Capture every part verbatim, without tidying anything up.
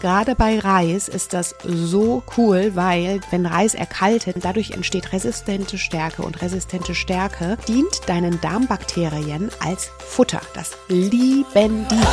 Gerade bei Reis ist das so cool, weil wenn Reis erkaltet, dadurch entsteht resistente Stärke und resistente Stärke dient deinen Darmbakterien als Futter. Das lieben die.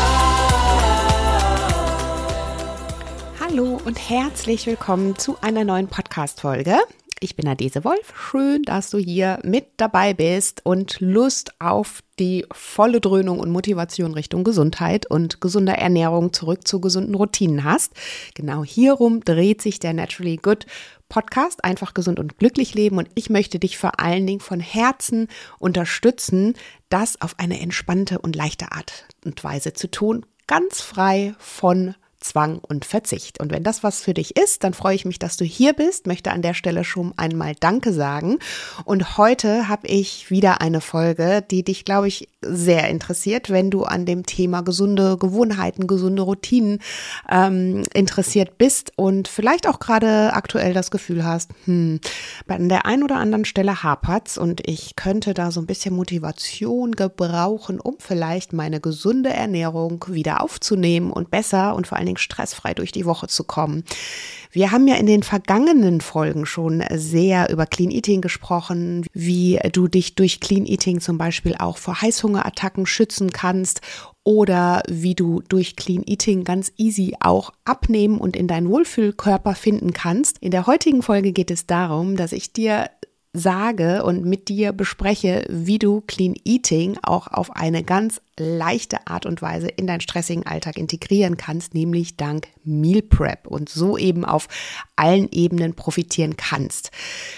Hallo und herzlich willkommen zu einer neuen Podcast-Folge. Ich bin Adese Wolf. Schön, dass du hier mit dabei bist und Lust auf die volle Dröhnung und Motivation Richtung Gesundheit und gesunder Ernährung zurück zu gesunden Routinen hast. Genau hierum dreht sich der Naturally Good Podcast, einfach gesund und glücklich leben, und ich möchte dich vor allen Dingen von Herzen unterstützen, das auf eine entspannte und leichte Art und Weise zu tun, ganz frei von Zwang und Verzicht. Und wenn das was für dich ist, dann freue ich mich, dass du hier bist, möchte an der Stelle schon einmal Danke sagen. Und heute habe ich wieder eine Folge, die dich, glaube ich, sehr interessiert, wenn du an dem Thema gesunde Gewohnheiten, gesunde Routinen ähm, interessiert bist und vielleicht auch gerade aktuell das Gefühl hast, hm, an der einen oder anderen Stelle hapert's und ich könnte da so ein bisschen Motivation gebrauchen, um vielleicht meine gesunde Ernährung wieder aufzunehmen und besser und vor allen Dingen stressfrei durch die Woche zu kommen. Wir haben ja in den vergangenen Folgen schon sehr über Clean Eating gesprochen, wie du dich durch Clean Eating zum Beispiel auch vor Heißhungerattacken schützen kannst oder wie du durch Clean Eating ganz easy auch abnehmen und in deinen Wohlfühlkörper finden kannst. In der heutigen Folge geht es darum, dass ich dir sage und mit dir bespreche, wie du Clean Eating auch auf eine ganz leichte Art und Weise in deinen stressigen Alltag integrieren kannst, nämlich dank Meal Prep, und so eben auf allen Ebenen profitieren kannst.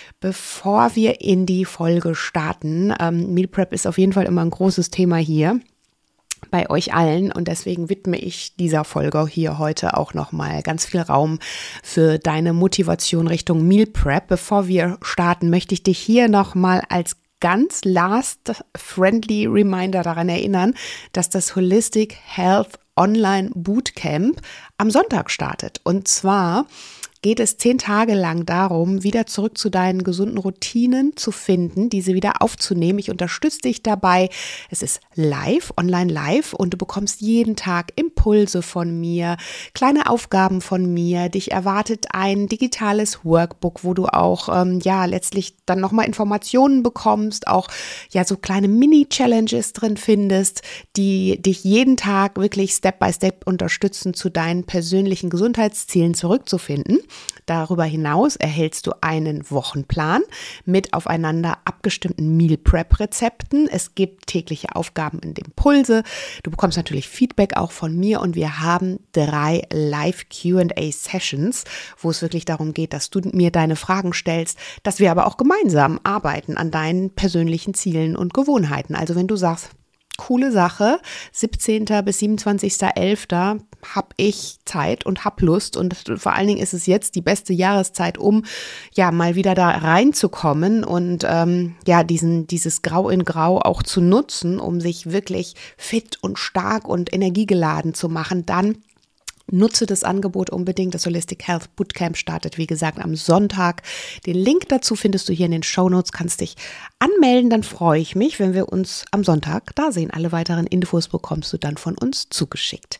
Bevor wir in die Folge starten, ähm, Meal Prep ist auf jeden Fall immer ein großes Thema hier bei euch allen, und deswegen widme ich dieser Folge hier heute auch nochmal ganz viel Raum für deine Motivation Richtung Meal Prep. Bevor wir starten, möchte ich dich hier nochmal als ganz last friendly Reminder daran erinnern, dass das Holistic Health Online Bootcamp am Sonntag startet. Und zwar geht es zehn Tage lang darum, wieder zurück zu deinen gesunden Routinen zu finden, diese wieder aufzunehmen. Ich unterstütze dich dabei. Es ist live, online live, und du bekommst jeden Tag Impulse von mir, kleine Aufgaben von mir. Dich erwartet ein digitales Workbook, wo du auch ähm, ja letztlich dann nochmal Informationen bekommst, auch ja so kleine Mini-Challenges drin findest, die dich jeden Tag wirklich Step by Step unterstützen, zu deinen persönlichen Gesundheitszielen zurückzufinden. Darüber hinaus erhältst du einen Wochenplan mit aufeinander abgestimmten Meal Prep Rezepten. Es gibt tägliche Aufgaben und Impulse. Du bekommst natürlich Feedback auch von mir, und wir haben drei Live Q and A Sessions, wo es wirklich darum geht, dass du mir deine Fragen stellst, dass wir aber auch gemeinsam arbeiten an deinen persönlichen Zielen und Gewohnheiten. Also wenn du sagst, coole Sache, siebzehnten bis siebenundzwanzigsten elften habe ich Zeit und habe Lust, und vor allen Dingen ist es jetzt die beste Jahreszeit, um ja mal wieder da reinzukommen und ähm, ja diesen dieses Grau in Grau auch zu nutzen, um sich wirklich fit und stark und energiegeladen zu machen. Dann nutze das Angebot unbedingt. Das Holistic Health Bootcamp startet, wie gesagt, am Sonntag. Den Link dazu findest du hier in den Shownotes. Kannst dich anmelden, dann freue ich mich, wenn wir uns am Sonntag da sehen. Alle weiteren Infos bekommst du dann von uns zugeschickt.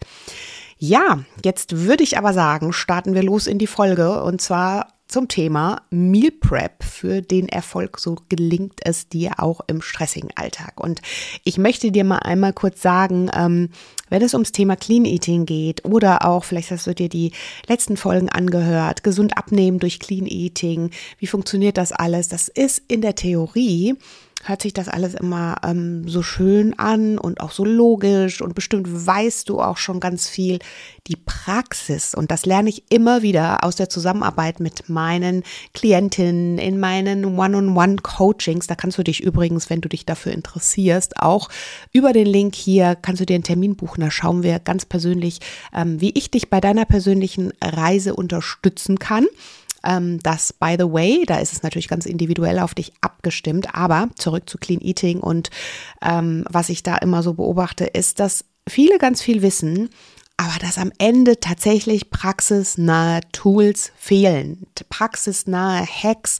Ja, jetzt würde ich aber sagen, starten wir los in die Folge, und zwar zum Thema Meal Prep für den Erfolg. So gelingt es dir auch im stressigen Alltag. Und ich möchte dir mal einmal kurz sagen, ähm, wenn es ums Thema Clean Eating geht oder auch, vielleicht hast du dir die letzten Folgen angehört, gesund abnehmen durch Clean Eating, wie funktioniert das alles? Das ist in der Theorie, hört sich das alles immer ähm, so schön an und auch so logisch, und bestimmt weißt du auch schon ganz viel. Die Praxis, und das lerne ich immer wieder aus der Zusammenarbeit mit meinen Klientinnen in meinen One-on-One-Coachings. Da kannst du dich übrigens, wenn du dich dafür interessierst, auch über den Link hier, kannst du dir einen Termin buchen. Da schauen wir ganz persönlich, ähm, wie ich dich bei deiner persönlichen Reise unterstützen kann. Das, by the way, da ist es natürlich ganz individuell auf dich abgestimmt, aber zurück zu Clean Eating, und ähm, was ich da immer so beobachte, ist, dass viele ganz viel wissen, aber dass am Ende tatsächlich praxisnahe Tools fehlen, praxisnahe Hacks,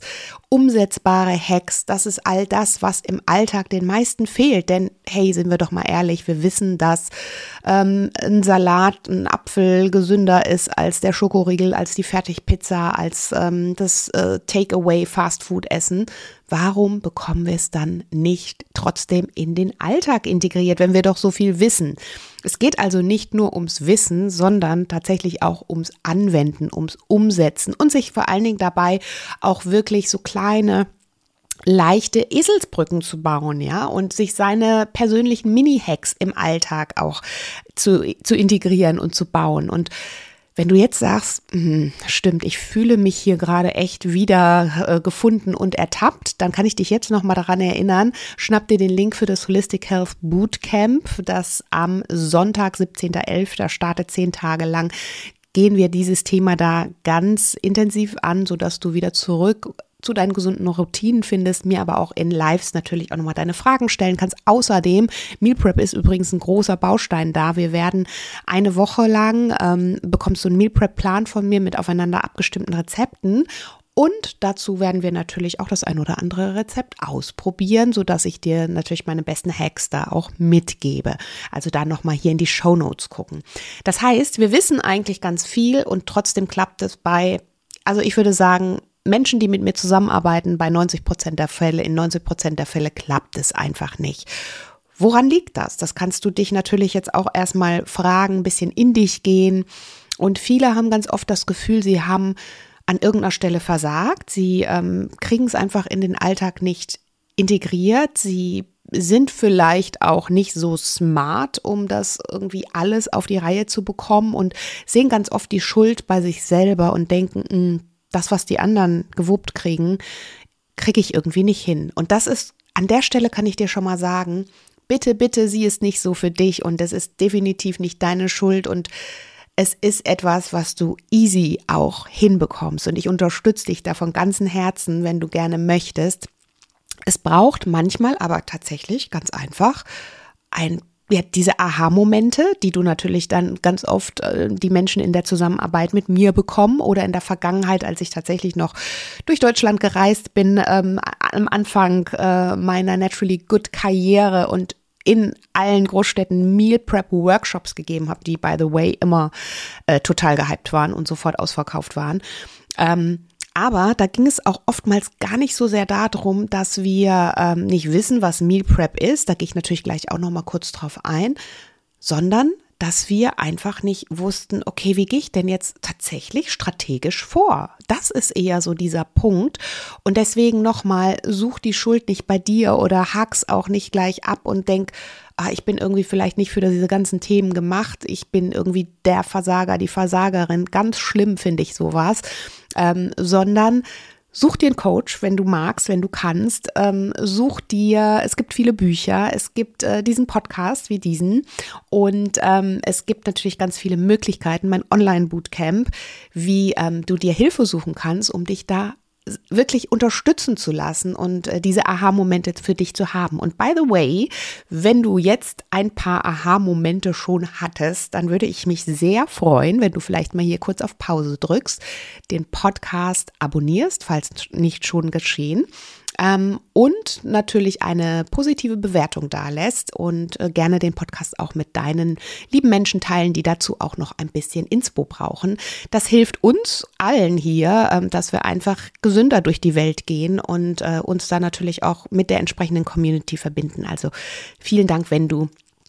umsetzbare Hacks, das ist all das, was im Alltag den meisten fehlt. Denn hey, sind wir doch mal ehrlich, wir wissen, dass ähm, ein Salat, ein Apfel gesünder ist als der Schokoriegel, als die Fertigpizza, als ähm, das äh, Takeaway-Fastfood-Essen. Warum bekommen wir es dann nicht trotzdem in den Alltag integriert, wenn wir doch so viel wissen? Es geht also nicht nur ums Wissen, sondern tatsächlich auch ums Anwenden, ums Umsetzen und sich vor allen Dingen dabei auch wirklich so kleine, leichte Eselsbrücken zu bauen, ja, und sich seine persönlichen Mini-Hacks im Alltag auch zu, zu integrieren und zu bauen. Und wenn du jetzt sagst, mh, stimmt, ich fühle mich hier gerade echt wieder äh, gefunden und ertappt, dann kann ich dich jetzt nochmal daran erinnern, schnapp dir den Link für das Holistic Health Bootcamp, das am Sonntag, siebzehnten elften startet, zehn Tage lang, gehen wir dieses Thema da ganz intensiv an, sodass du wieder zurück zu deinen gesunden Routinen findest, mir aber auch in Lives natürlich auch nochmal deine Fragen stellen kannst. Außerdem, Meal Prep ist übrigens ein großer Baustein da. Wir werden eine Woche lang, ähm, bekommst du einen Meal Prep Plan von mir mit aufeinander abgestimmten Rezepten. Und dazu werden wir natürlich auch das ein oder andere Rezept ausprobieren, sodass ich dir natürlich meine besten Hacks da auch mitgebe. Also da nochmal hier in die Shownotes gucken. Das heißt, wir wissen eigentlich ganz viel und trotzdem klappt es bei, also ich würde sagen, Menschen, die mit mir zusammenarbeiten, bei neunzig Prozent der Fälle, in neunzig Prozent der Fälle klappt es einfach nicht. Woran liegt das? Das kannst du dich natürlich jetzt auch erstmal fragen, ein bisschen in dich gehen. Und viele haben ganz oft das Gefühl, sie haben an irgendeiner Stelle versagt. Sie ähm, kriegen es einfach in den Alltag nicht integriert. Sie sind vielleicht auch nicht so smart, um das irgendwie alles auf die Reihe zu bekommen und sehen ganz oft die Schuld bei sich selber und denken, mh, das, was die anderen gewuppt kriegen, kriege ich irgendwie nicht hin. Und das ist, an der Stelle kann ich dir schon mal sagen, bitte, bitte sieh es nicht so für dich und es ist definitiv nicht deine Schuld und es ist etwas, was du easy auch hinbekommst und ich unterstütze dich da von ganzem Herzen, wenn du gerne möchtest. Es braucht manchmal aber tatsächlich ganz einfach ein Ja, diese Aha-Momente, die du natürlich dann ganz oft äh, die Menschen in der Zusammenarbeit mit mir bekommen oder in der Vergangenheit, als ich tatsächlich noch durch Deutschland gereist bin, ähm, am Anfang äh, meiner Naturally Good Karriere und in allen Großstädten Meal Prep Workshops gegeben habe, die by the way immer äh, total gehypt waren und sofort ausverkauft waren. Ähm, Aber da ging es auch oftmals gar nicht so sehr darum, dass wir ähm, nicht wissen, was Meal Prep ist, da gehe ich natürlich gleich auch noch mal kurz drauf ein, sondern dass wir einfach nicht wussten, okay, wie gehe ich denn jetzt tatsächlich strategisch vor? Das ist eher so dieser Punkt und deswegen nochmal, such die Schuld nicht bei dir oder hack's auch nicht gleich ab und denk, ah, ich bin irgendwie vielleicht nicht für diese ganzen Themen gemacht, ich bin irgendwie der Versager, die Versagerin, ganz schlimm finde ich sowas, ähm, sondern such dir einen Coach, wenn du magst, wenn du kannst. Ähm, such dir, es gibt viele Bücher, es gibt äh, diesen Podcast wie diesen und ähm, es gibt natürlich ganz viele Möglichkeiten, mein Online-Bootcamp, wie ähm, du dir Hilfe suchen kannst, um dich da wirklich unterstützen zu lassen und äh, diese Aha-Momente für dich zu haben. Und by the way, wenn du jetzt ein paar Aha-Momente schon hattest, dann würde ich mich sehr freuen, wenn du vielleicht mal hier kurz auf Pause drückst, den Podcast abonnierst, falls nicht schon geschehen. Ähm, und natürlich eine positive Bewertung dalässt und äh, gerne den Podcast auch mit deinen lieben Menschen teilen, die dazu auch noch ein bisschen Inspo brauchen. Das hilft uns allen hier, ähm, dass wir einfach gesünder durch die Welt gehen und äh, uns da natürlich auch mit der entsprechenden Community verbinden. Also vielen Dank, wenn du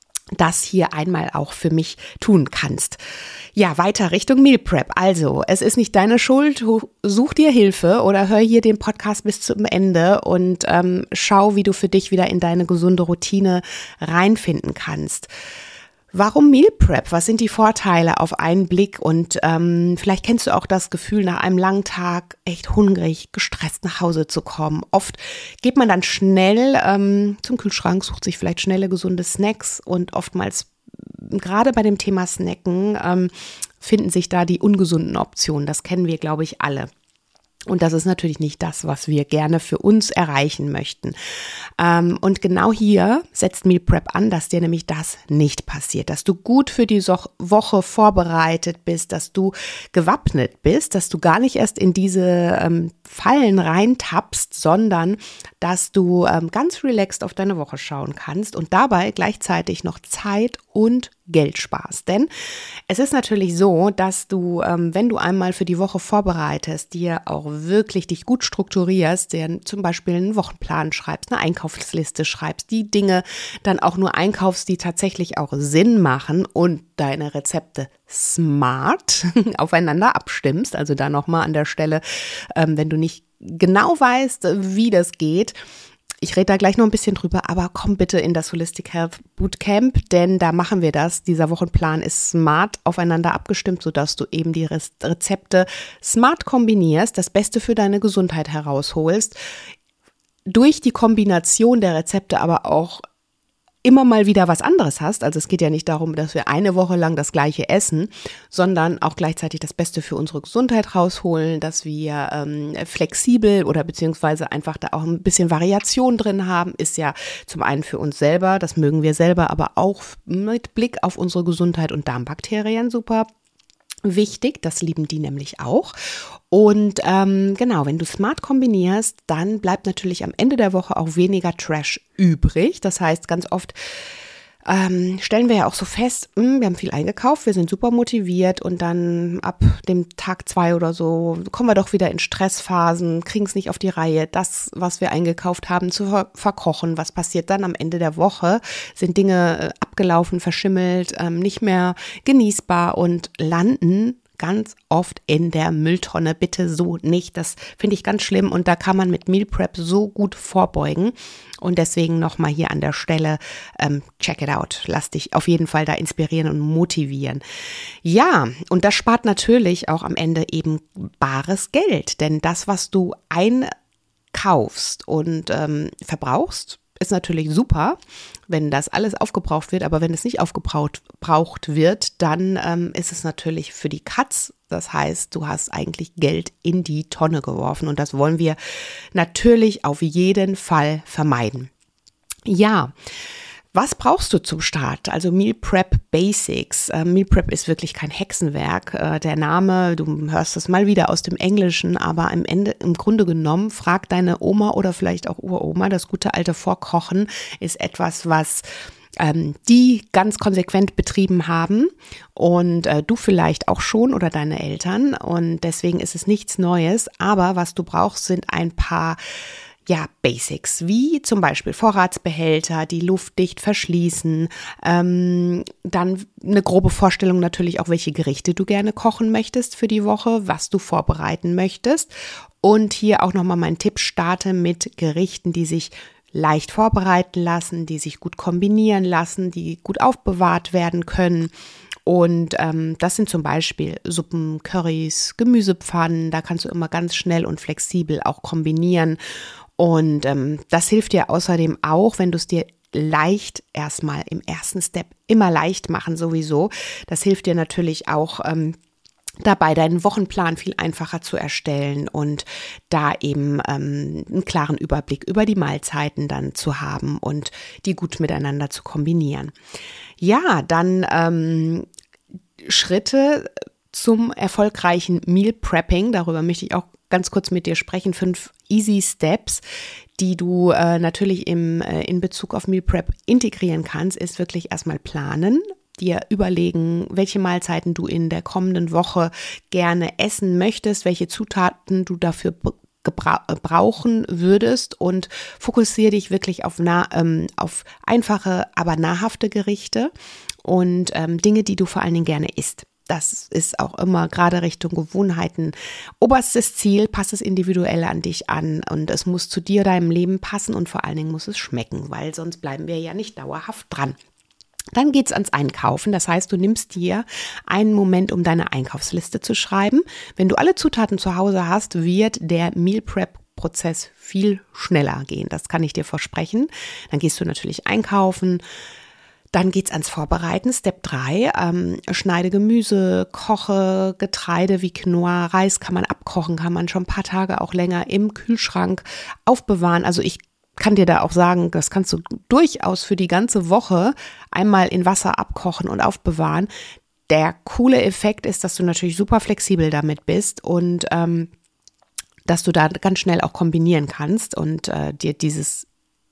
das hier einmal auch für mich tun kannst. Ja, weiter Richtung Meal Prep. Also, es ist nicht deine Schuld, such dir Hilfe oder hör hier den Podcast bis zum Ende und ähm, schau, wie du für dich wieder in deine gesunde Routine reinfinden kannst. Warum Meal Prep? Was sind die Vorteile auf einen Blick? Und ähm, vielleicht kennst du auch das Gefühl, nach einem langen Tag echt hungrig, gestresst nach Hause zu kommen. Oft geht man dann schnell ähm, zum Kühlschrank, sucht sich vielleicht schnelle, gesunde Snacks und oftmals, gerade bei dem Thema Snacken, ähm, finden sich da die ungesunden Optionen. Das kennen wir, glaube ich, alle. Und das ist natürlich nicht das, was wir gerne für uns erreichen möchten. Ähm, und genau hier setzt Meal Prep an, dass dir nämlich das nicht passiert, dass du gut für die so- Woche vorbereitet bist, dass du gewappnet bist, dass du gar nicht erst in diese ähm, Fallen reintappst, sondern dass du ähm, ganz relaxed auf deine Woche schauen kannst und dabei gleichzeitig noch Zeit und Geld sparst. Denn es ist natürlich so, dass du, ähm, wenn du einmal für die Woche vorbereitest, dir auch wirklich dich gut strukturierst, dir zum Beispiel einen Wochenplan schreibst, eine Einkaufsliste schreibst, die Dinge dann auch nur einkaufst, die tatsächlich auch Sinn machen und deine Rezepte smart aufeinander abstimmst. Also da nochmal an der Stelle, ähm, wenn du nicht genau weißt, wie das geht, ich rede da gleich noch ein bisschen drüber, aber komm bitte in das Holistic Health Bootcamp, denn da machen wir das. Dieser Wochenplan ist smart aufeinander abgestimmt, sodass du eben die Rezepte smart kombinierst, das Beste für deine Gesundheit herausholst, durch die Kombination der Rezepte aber auch immer mal wieder was anderes hast. Also es geht ja nicht darum, dass wir eine Woche lang das Gleiche essen, sondern auch gleichzeitig das Beste für unsere Gesundheit rausholen, dass wir ähm, flexibel oder beziehungsweise einfach da auch ein bisschen Variation drin haben, ist ja zum einen für uns selber, das mögen wir selber, aber auch mit Blick auf unsere Gesundheit und Darmbakterien super wichtig, das lieben die nämlich auch. Und ähm, genau, wenn du smart kombinierst, dann bleibt natürlich am Ende der Woche auch weniger Trash übrig. Das heißt, ganz oft ähm, stellen wir ja auch so fest, mh, wir haben viel eingekauft, wir sind super motiviert und dann ab dem Tag zwei oder so kommen wir doch wieder in Stressphasen, kriegen es nicht auf die Reihe, das, was wir eingekauft haben, zu ver- verkochen. Was passiert dann am Ende der Woche? Sind Dinge äh, abgelaufen, verschimmelt, ähm, nicht mehr genießbar und landen ganz oft in der Mülltonne. Bitte so nicht. Das finde ich ganz schlimm und da kann man mit Meal Prep so gut vorbeugen. Und deswegen nochmal hier an der Stelle, ähm, check it out. Lass dich auf jeden Fall da inspirieren und motivieren. Ja, und das spart natürlich auch am Ende eben bares Geld. Denn das, was du einkaufst und ähm, verbrauchst, ist natürlich super, wenn das alles aufgebraucht wird, aber wenn es nicht aufgebraucht braucht wird, dann ähm, ist es natürlich für die Katz. Das heißt, du hast eigentlich Geld in die Tonne geworfen und das wollen wir natürlich auf jeden Fall vermeiden. Ja, was brauchst du zum Start? Also Meal Prep Basics. Äh, Meal Prep ist wirklich kein Hexenwerk. Äh, der Name, du hörst es mal wieder aus dem Englischen, aber im Ende, im Grunde genommen, frag deine Oma oder vielleicht auch Uroma. Das gute alte Vorkochen ist etwas, was ähm, die ganz konsequent betrieben haben und äh, du vielleicht auch schon oder deine Eltern. Und deswegen ist es nichts Neues. Aber was du brauchst, sind ein paar Ja, Basics, wie zum Beispiel Vorratsbehälter, die luftdicht verschließen, ähm, dann eine grobe Vorstellung natürlich auch, welche Gerichte du gerne kochen möchtest für die Woche, was du vorbereiten möchtest und hier auch nochmal mein Tipp, starte mit Gerichten, die sich leicht vorbereiten lassen, die sich gut kombinieren lassen, die gut aufbewahrt werden können. Und ähm, das sind zum Beispiel Suppen, Currys, Gemüsepfannen, da kannst du immer ganz schnell und flexibel auch kombinieren. Und ähm, das hilft dir außerdem auch, wenn du es dir leicht erstmal im ersten Step immer leicht machen sowieso. Das hilft dir natürlich auch ähm, dabei, deinen Wochenplan viel einfacher zu erstellen und da eben ähm, einen klaren Überblick über die Mahlzeiten dann zu haben und die gut miteinander zu kombinieren. Ja, dann ähm, Schritte zum erfolgreichen Meal Prepping, darüber möchte ich auch ganz kurz mit dir sprechen, fünf Easy Steps, die du äh, natürlich im, äh, in Bezug auf Meal Prep integrieren kannst, ist wirklich erstmal planen, dir überlegen, welche Mahlzeiten du in der kommenden Woche gerne essen möchtest, welche Zutaten du dafür gebra- brauchen würdest und fokussiere dich wirklich auf, nah, ähm, auf einfache, aber nahrhafte Gerichte und ähm, Dinge, die du vor allen Dingen gerne isst. Das ist auch immer gerade Richtung Gewohnheiten oberstes Ziel. Pass es individuell an dich an und es muss zu dir, deinem Leben passen und vor allen Dingen muss es schmecken, weil sonst bleiben wir ja nicht dauerhaft dran. Dann geht's ans Einkaufen. Das heißt, du nimmst dir einen Moment, um deine Einkaufsliste zu schreiben. Wenn du alle Zutaten zu Hause hast, wird der Meal Prep Prozess viel schneller gehen. Das kann ich dir versprechen. Dann gehst du natürlich einkaufen. Dann geht's ans Vorbereiten. Step drei, ähm, schneide Gemüse, koche Getreide wie Quinoa, Reis kann man abkochen, kann man schon ein paar Tage auch länger im Kühlschrank aufbewahren. Also ich kann dir da auch sagen, das kannst du durchaus für die ganze Woche einmal in Wasser abkochen und aufbewahren. Der coole Effekt ist, dass du natürlich super flexibel damit bist und ähm, dass du da ganz schnell auch kombinieren kannst und äh, dir dieses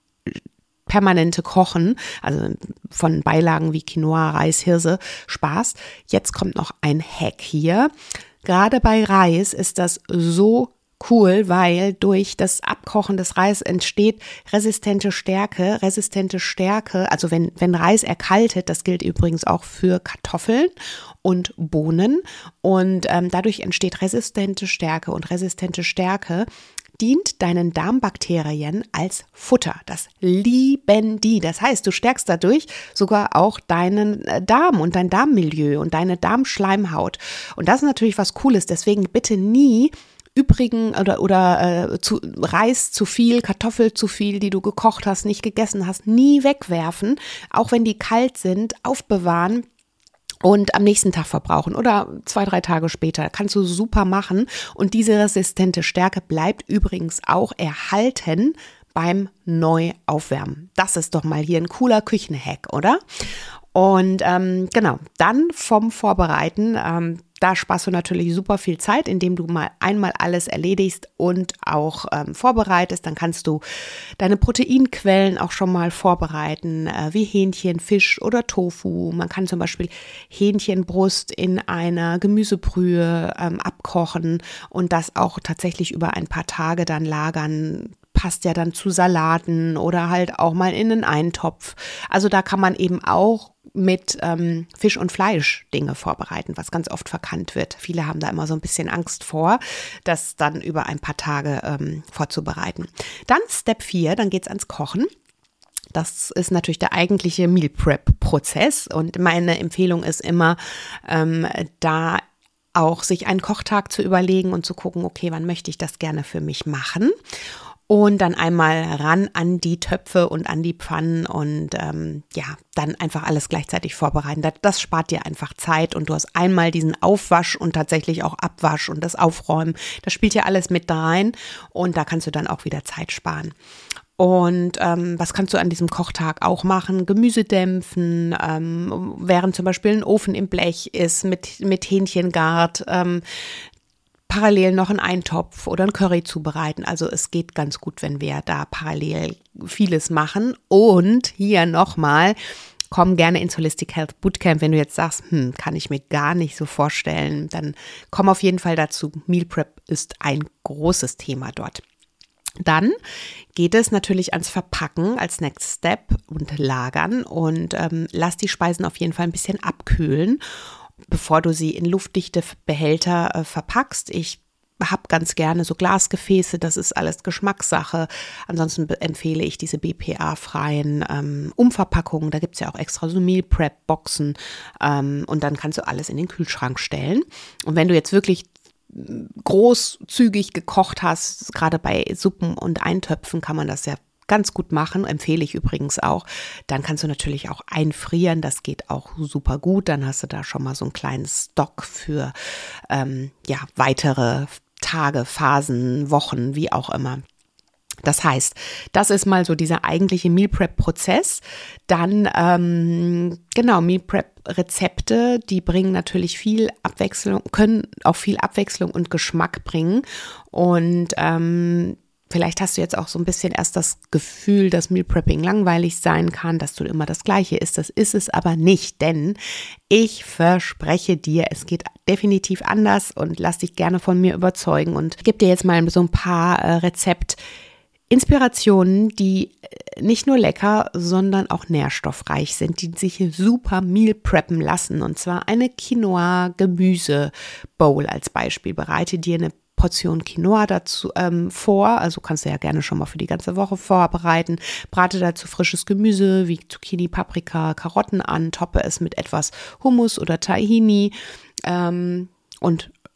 permanente Kochen, also von Beilagen wie Quinoa, Reis, Hirse, Spaß. Jetzt kommt noch ein Hack hier. Gerade bei Reis ist das so cool, weil durch das Abkochen des Reis entsteht resistente Stärke. Resistente Stärke, also wenn, wenn Reis erkaltet, das gilt übrigens auch für Kartoffeln und Bohnen und ähm, dadurch entsteht resistente Stärke und resistente Stärke dient deinen Darmbakterien als Futter. Das lieben die. Das heißt, du stärkst dadurch sogar auch deinen Darm und dein Darmmilieu und deine Darmschleimhaut. Und das ist natürlich was Cooles. Deswegen bitte nie übrigen oder, oder äh, zu, Reis zu viel, Kartoffel zu viel, die du gekocht hast, nicht gegessen hast, nie wegwerfen. Auch wenn die kalt sind, aufbewahren. Und am nächsten Tag verbrauchen oder zwei, drei Tage später. Kannst du super machen. Und diese resistente Stärke bleibt übrigens auch erhalten beim Neuaufwärmen. Das ist doch mal hier ein cooler Küchenhack, oder? Und ähm, genau, dann vom Vorbereiten, ähm, da sparst du natürlich super viel Zeit, indem du mal einmal alles erledigst und auch ähm, vorbereitest. Dann kannst du deine Proteinquellen auch schon mal vorbereiten, äh, wie Hähnchen, Fisch oder Tofu. Man kann zum Beispiel Hähnchenbrust in einer Gemüsebrühe ähm, abkochen und das auch tatsächlich über ein paar Tage dann lagern. Passt ja dann zu Salaten oder halt auch mal in einen Eintopf. Also da kann man eben auch mit ähm, Fisch und Fleisch Dinge vorbereiten, was ganz oft verkannt wird. Viele haben da immer so ein bisschen Angst vor, das dann über ein paar Tage ähm, vorzubereiten. Dann Step vier, dann geht's ans Kochen. Das ist natürlich der eigentliche Meal Prep Prozess und meine Empfehlung ist immer, ähm, da auch sich einen Kochtag zu überlegen und zu gucken, okay, wann möchte ich das gerne für mich machen? Und dann einmal ran an die Töpfe und an die Pfannen und ähm, ja, dann einfach alles gleichzeitig vorbereiten. Das, das spart dir einfach Zeit und du hast einmal diesen Aufwasch und tatsächlich auch Abwasch und das Aufräumen. Das spielt ja alles mit rein und da kannst du dann auch wieder Zeit sparen. Und ähm, was kannst du an diesem Kochtag auch machen? Gemüse dämpfen, ähm, während zum Beispiel ein Ofen im Blech ist mit, mit Hähnchengart, ähm, parallel noch einen Eintopf oder ein Curry zubereiten. Also es geht ganz gut, wenn wir da parallel vieles machen. Und hier nochmal, komm gerne ins Holistic Health Bootcamp. Wenn du jetzt sagst, hm, kann ich mir gar nicht so vorstellen, dann komm auf jeden Fall dazu. Meal Prep ist ein großes Thema dort. Dann geht es natürlich ans Verpacken als Next Step und Lagern und ähm, lass die Speisen auf jeden Fall ein bisschen abkühlen, bevor du sie in luftdichte Behälter äh, verpackst. Ich habe ganz gerne so Glasgefäße, das ist alles Geschmackssache. Ansonsten empfehle ich diese B P A-freien ähm, Umverpackungen. Da gibt es ja auch extra so Meal Prep-Boxen ähm, und dann kannst du alles in den Kühlschrank stellen. Und wenn du jetzt wirklich großzügig gekocht hast, gerade bei Suppen und Eintöpfen kann man das ja ganz gut machen, empfehle ich übrigens auch. Dann kannst du natürlich auch einfrieren, das geht auch super gut. Dann hast du da schon mal so einen kleinen Stock für ähm, ja, weitere Tage, Phasen, Wochen, wie auch immer. Das heißt, das ist mal so dieser eigentliche Meal Prep Prozess. Dann, ähm, genau, Meal Prep Rezepte, die bringen natürlich viel Abwechslung, können auch viel Abwechslung und Geschmack bringen. Und ähm, vielleicht hast du jetzt auch so ein bisschen erst das Gefühl, dass Meal Prepping langweilig sein kann, dass du immer das Gleiche isst. Das ist es aber nicht, denn ich verspreche dir, es geht definitiv anders und lass dich gerne von mir überzeugen und gebe dir jetzt mal so ein paar äh, Rezept Inspirationen, die nicht nur lecker, sondern auch nährstoffreich sind, die sich super Meal preppen lassen. Und zwar eine Quinoa-Gemüse-Bowl als Beispiel. Bereite dir eine Portion Quinoa dazu ähm, vor, also kannst du ja gerne schon mal für die ganze Woche vorbereiten. Brate dazu frisches Gemüse wie Zucchini, Paprika, Karotten an, toppe es mit etwas Hummus oder Tahini ähm, und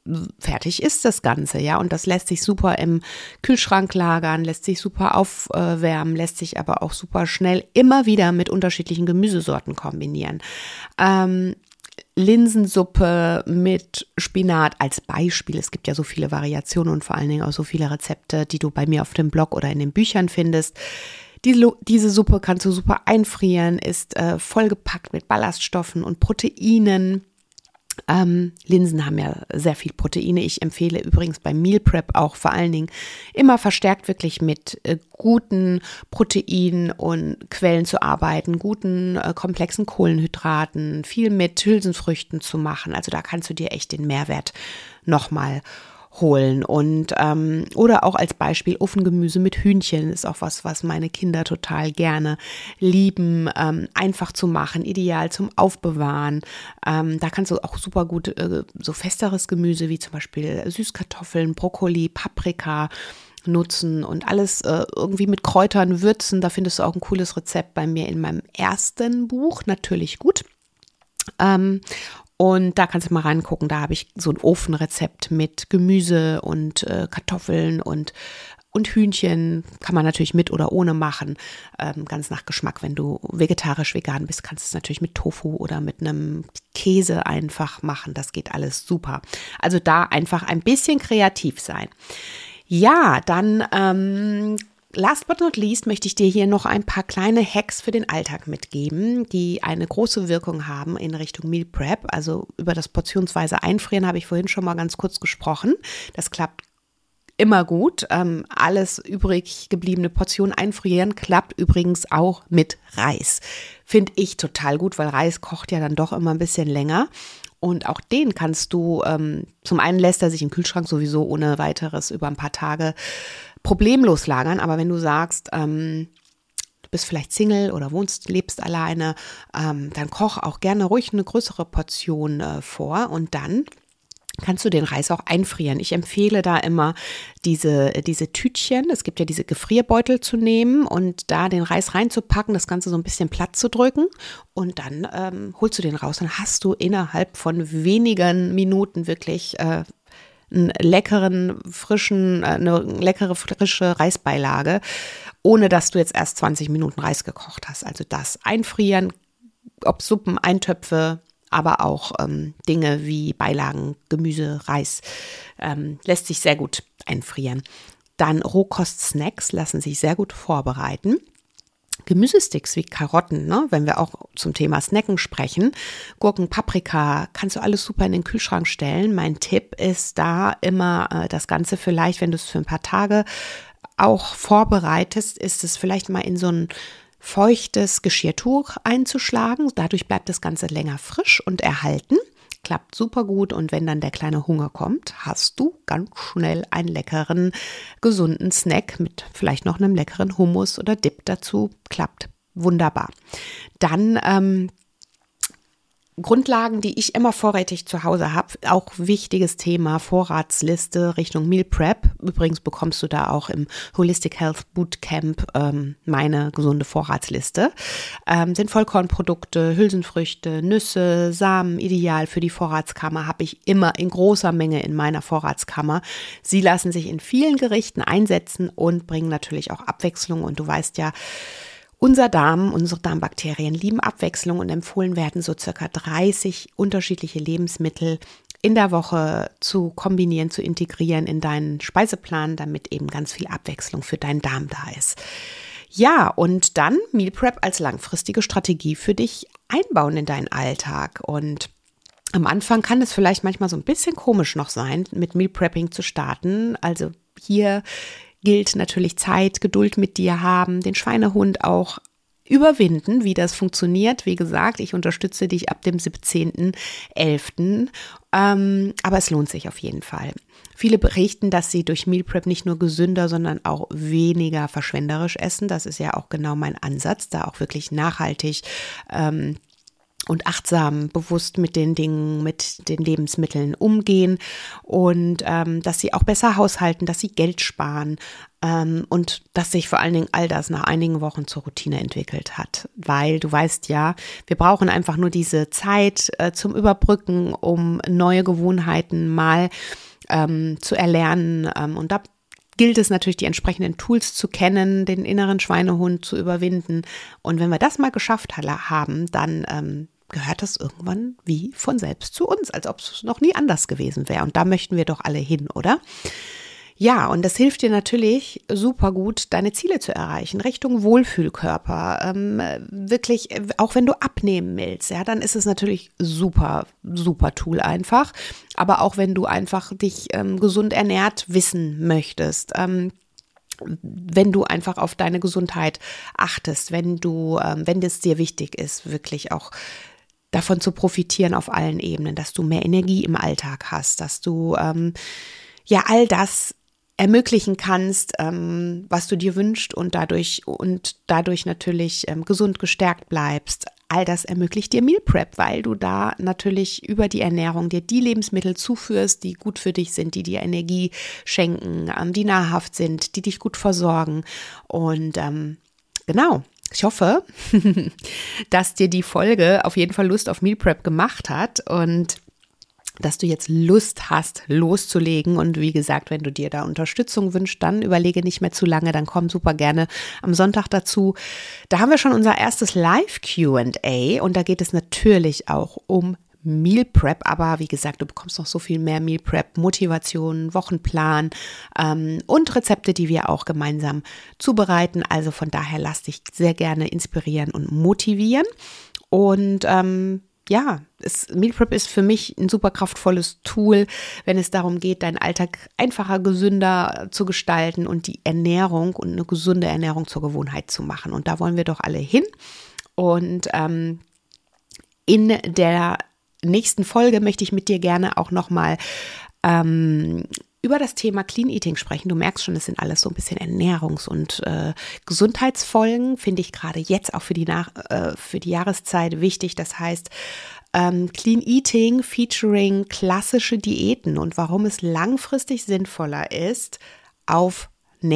fertig ist das Ganze, ja. Und das lässt sich super im Kühlschrank lagern, lässt sich super aufwärmen, lässt sich aber auch super schnell immer wieder mit unterschiedlichen Gemüsesorten kombinieren. Ähm, Linsensuppe mit Spinat als Beispiel. Es gibt ja so viele Variationen und vor allen Dingen auch so viele Rezepte, die du bei mir auf dem Blog oder in den Büchern findest. Die, diese Suppe kannst du super einfrieren, ist äh, vollgepackt mit Ballaststoffen und Proteinen. Ähm, Linsen haben ja sehr viel Proteine. Ich empfehle übrigens beim Meal Prep auch vor allen Dingen immer verstärkt wirklich mit äh, guten Proteinen und Quellen zu arbeiten, guten äh, komplexen Kohlenhydraten, viel mit Hülsenfrüchten zu machen. Also da kannst du dir echt den Mehrwert nochmal holen. Und ähm, oder auch als Beispiel Ofengemüse mit Hühnchen ist auch was, was meine Kinder total gerne lieben, ähm, einfach zu machen, ideal zum Aufbewahren. Ähm, da kannst du auch super gut äh, so festeres Gemüse wie zum Beispiel Süßkartoffeln, Brokkoli, Paprika nutzen und alles äh, irgendwie mit Kräutern würzen. Da findest du auch ein cooles Rezept bei mir in meinem ersten Buch, natürlich gut. Ähm, Und da kannst du mal reingucken, da habe ich so ein Ofenrezept mit Gemüse und äh, Kartoffeln und, und Hühnchen. Kann man natürlich mit oder ohne machen, ähm, ganz nach Geschmack. Wenn du vegetarisch, vegan bist, kannst du es natürlich mit Tofu oder mit einem Käse einfach machen. Das geht alles super. Also da einfach ein bisschen kreativ sein. Ja, dann ähm, last but not least möchte ich dir hier noch ein paar kleine Hacks für den Alltag mitgeben, die eine große Wirkung haben in Richtung Meal Prep. Also über das portionsweise Einfrieren habe ich vorhin schon mal ganz kurz gesprochen. Das klappt immer gut. Ähm, alles übrig gebliebene Portion einfrieren klappt übrigens auch mit Reis. Finde ich total gut, weil Reis kocht ja dann doch immer ein bisschen länger. Und auch den kannst du, ähm, zum einen lässt er sich im Kühlschrank sowieso ohne weiteres über ein paar Tage problemlos lagern, aber wenn du sagst, ähm, du bist vielleicht Single oder wohnst, lebst alleine, ähm, dann koch auch gerne ruhig eine größere Portion äh, vor und dann kannst du den Reis auch einfrieren. Ich empfehle da immer diese, diese Tütchen, es gibt ja diese Gefrierbeutel zu nehmen und da den Reis reinzupacken, das Ganze so ein bisschen platt zu drücken und dann ähm, holst du den raus. Dann hast du innerhalb von wenigen Minuten wirklich äh, einen leckeren, frischen, eine leckere, frische Reisbeilage, ohne dass du jetzt erst zwanzig Minuten Reis gekocht hast. Also das Einfrieren, ob Suppen, Eintöpfe, aber auch ähm, Dinge wie Beilagen, Gemüse, Reis, ähm, lässt sich sehr gut einfrieren. Dann Rohkost-Snacks lassen sich sehr gut vorbereiten. Gemüsesticks wie Karotten, ne? Wenn wir auch zum Thema Snacken sprechen, Gurken, Paprika, kannst du alles super in den Kühlschrank stellen. Mein Tipp ist da immer äh, das Ganze vielleicht, wenn du es für ein paar Tage auch vorbereitest, ist es vielleicht mal in so ein feuchtes Geschirrtuch einzuschlagen. Dadurch bleibt das Ganze länger frisch und erhalten. Klappt super gut und wenn dann der kleine Hunger kommt, hast du ganz schnell einen leckeren, gesunden Snack mit vielleicht noch einem leckeren Hummus oder Dip dazu. Klappt wunderbar. Dann ähm, Grundlagen, die ich immer vorrätig zu Hause habe, auch wichtiges Thema, Vorratsliste Richtung Meal Prep. Übrigens bekommst du da auch im Holistic Health Bootcamp ähm, meine gesunde Vorratsliste. Ähm, sind Vollkornprodukte, Hülsenfrüchte, Nüsse, Samen, ideal für die Vorratskammer, habe ich immer in großer Menge in meiner Vorratskammer. Sie lassen sich in vielen Gerichten einsetzen und bringen natürlich auch Abwechslung und du weißt ja, unser Darm, unsere Darmbakterien lieben Abwechslung und empfohlen werden so circa dreißig unterschiedliche Lebensmittel in der Woche zu kombinieren, zu integrieren in deinen Speiseplan, damit eben ganz viel Abwechslung für deinen Darm da ist. Ja, und dann Meal Prep als langfristige Strategie für dich einbauen in deinen Alltag. Und am Anfang kann es vielleicht manchmal so ein bisschen komisch noch sein, mit Meal Prepping zu starten. Also hier gilt natürlich Zeit, Geduld mit dir haben, den Schweinehund auch überwinden, wie das funktioniert. Wie gesagt, ich unterstütze dich ab dem siebzehnten elften Ähm, aber es lohnt sich auf jeden Fall. Viele berichten, dass sie durch Meal Prep nicht nur gesünder, sondern auch weniger verschwenderisch essen. Das ist ja auch genau mein Ansatz, da auch wirklich nachhaltig ähm, und achtsam, bewusst mit den Dingen, mit den Lebensmitteln umgehen und ähm, dass sie auch besser haushalten, dass sie Geld sparen ähm, und dass sich vor allen Dingen all das nach einigen Wochen zur Routine entwickelt hat. Weil du weißt ja, wir brauchen einfach nur diese Zeit äh, zum Überbrücken, um neue Gewohnheiten mal ähm, zu erlernen ähm, und da gilt es natürlich, die entsprechenden Tools zu kennen, den inneren Schweinehund zu überwinden. Und wenn wir das mal geschafft haben, dann ähm, gehört das irgendwann wie von selbst zu uns, als ob es noch nie anders gewesen wäre. Und da möchten wir doch alle hin, oder? Ja, und das hilft dir natürlich super gut, deine Ziele zu erreichen, Richtung Wohlfühlkörper. Ähm, wirklich, auch wenn du abnehmen willst, ja, dann ist es natürlich super, super Tool einfach. Aber auch wenn du einfach dich ähm, gesund ernährt wissen möchtest, ähm, wenn du einfach auf deine Gesundheit achtest, wenn du, ähm, wenn es dir wichtig ist, wirklich auch davon zu profitieren auf allen Ebenen, dass du mehr Energie im Alltag hast, dass du ähm, ja all das ermöglichen kannst, ähm, was du dir wünschst und dadurch und dadurch natürlich ähm, gesund gestärkt bleibst. All das ermöglicht dir Meal Prep, weil du da natürlich über die Ernährung dir die Lebensmittel zuführst, die gut für dich sind, die dir Energie schenken, ähm, die nahrhaft sind, die dich gut versorgen. Und ähm, genau, ich hoffe, dass dir die Folge auf jeden Fall Lust auf Meal Prep gemacht hat und dass du jetzt Lust hast, loszulegen. Und wie gesagt, wenn du dir da Unterstützung wünschst, dann überlege nicht mehr zu lange, dann komm super gerne am Sonntag dazu. Da haben wir schon unser erstes Live-Q and A und da geht es natürlich auch um Meal Prep, aber wie gesagt, du bekommst noch so viel mehr Meal Prep, Motivation, Wochenplan ähm, und Rezepte, die wir auch gemeinsam zubereiten. Also von daher lass dich sehr gerne inspirieren und motivieren. Und ähm, ja, es, Meal Prep ist für mich ein super kraftvolles Tool, wenn es darum geht, deinen Alltag einfacher, gesünder zu gestalten und die Ernährung und eine gesunde Ernährung zur Gewohnheit zu machen. Und da wollen wir doch alle hin. Und ähm, in der nächsten Folge möchte ich mit dir gerne auch nochmal ähm, über das Thema Clean Eating sprechen. Du merkst schon, es sind alles so ein bisschen Ernährungs- und äh, Gesundheitsfolgen, finde ich gerade jetzt auch für die, Nach äh, für die Jahreszeit wichtig. Das heißt, ähm, Clean Eating featuring klassische Diäten und warum es langfristig sinnvoller ist, auf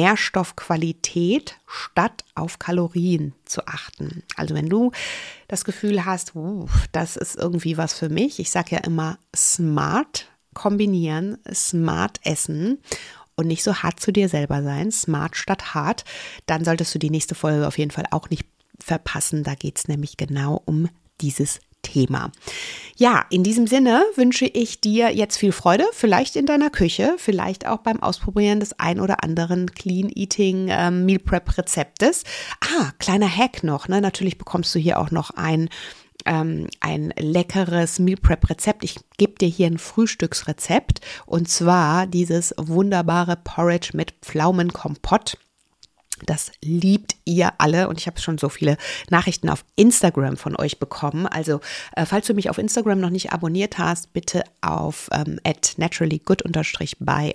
Nährstoffqualität statt auf Kalorien zu achten. Also wenn du das Gefühl hast, uh, das ist irgendwie was für mich, ich sage ja immer smart kombinieren, smart essen und nicht so hart zu dir selber sein, smart statt hart, dann solltest du die nächste Folge auf jeden Fall auch nicht verpassen. Da geht es nämlich genau um dieses Thema. Ja, in diesem Sinne wünsche ich dir jetzt viel Freude, vielleicht in deiner Küche, vielleicht auch beim Ausprobieren des ein oder anderen Clean Eating ähm, Meal Prep Rezeptes. Ah, kleiner Hack noch, ne? Natürlich bekommst du hier auch noch ein Ähm, ein leckeres Meal Prep Rezept. Ich gebe dir hier ein Frühstücksrezept und zwar dieses wunderbare Porridge mit Pflaumenkompott. Das liebt ihr alle und ich habe schon so viele Nachrichten auf Instagram von euch bekommen. Also äh, falls du mich auf Instagram noch nicht abonniert hast, bitte auf ähm, at naturallygood by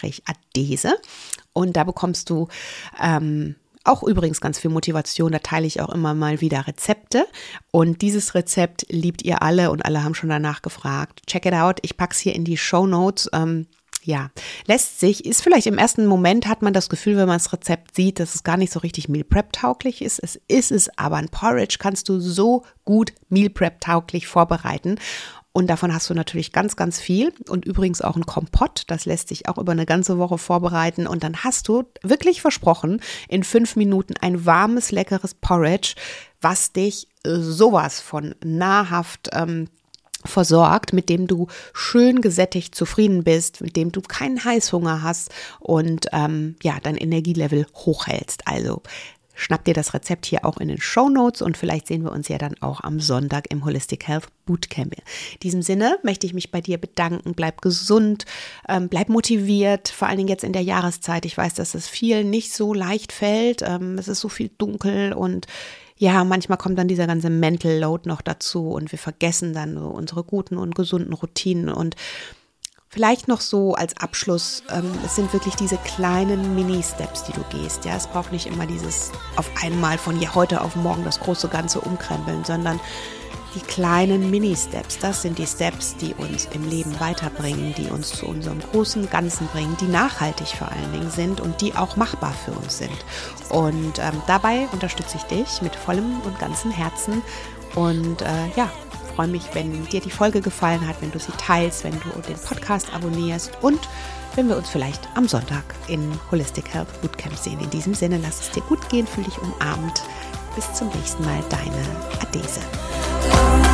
adese und da bekommst du ähm, auch übrigens ganz viel Motivation, da teile ich auch immer mal wieder Rezepte und dieses Rezept liebt ihr alle und alle haben schon danach gefragt. Check it out, ich packe es hier in die Shownotes. Ähm, ja, lässt sich, ist vielleicht im ersten Moment, hat man das Gefühl, wenn man das Rezept sieht, dass es gar nicht so richtig Meal Prep tauglich ist. Es ist es, aber ein Porridge kannst du so gut Meal Prep tauglich vorbereiten. Und davon hast du natürlich ganz, ganz viel und übrigens auch ein Kompott, das lässt sich auch über eine ganze Woche vorbereiten und dann hast du wirklich versprochen, in fünf Minuten ein warmes, leckeres Porridge, was dich sowas von nahrhaft ähm, versorgt, mit dem du schön gesättigt zufrieden bist, mit dem du keinen Heißhunger hast und ähm, ja, dein Energielevel hochhältst. Also schnapp dir das Rezept hier auch in den Shownotes und vielleicht sehen wir uns ja dann auch am Sonntag im Holistic Health Bootcamp. In diesem Sinne möchte ich mich bei dir bedanken. Bleib gesund, ähm, bleib motiviert, vor allen Dingen jetzt in der Jahreszeit. Ich weiß, dass es vielen nicht so leicht fällt. Ähm, es ist so viel dunkel und ja, manchmal kommt dann dieser ganze Mental Load noch dazu und wir vergessen dann so unsere guten und gesunden Routinen und vielleicht noch so als Abschluss, ähm, es sind wirklich diese kleinen Mini-Steps, die du gehst. Ja, es braucht nicht immer dieses auf einmal von heute auf morgen das große Ganze umkrempeln, sondern die kleinen Mini-Steps, das sind die Steps, die uns im Leben weiterbringen, die uns zu unserem großen Ganzen bringen, die nachhaltig vor allen Dingen sind und die auch machbar für uns sind. Und ähm, dabei unterstütze ich dich mit vollem und ganzem Herzen und äh, ja, freue mich, wenn dir die Folge gefallen hat, wenn du sie teilst, wenn du den Podcast abonnierst und wenn wir uns vielleicht am Sonntag in Holistic Health Bootcamp sehen. In diesem Sinne, lass es dir gut gehen, fühl dich umarmt. Bis zum nächsten Mal, deine Adese.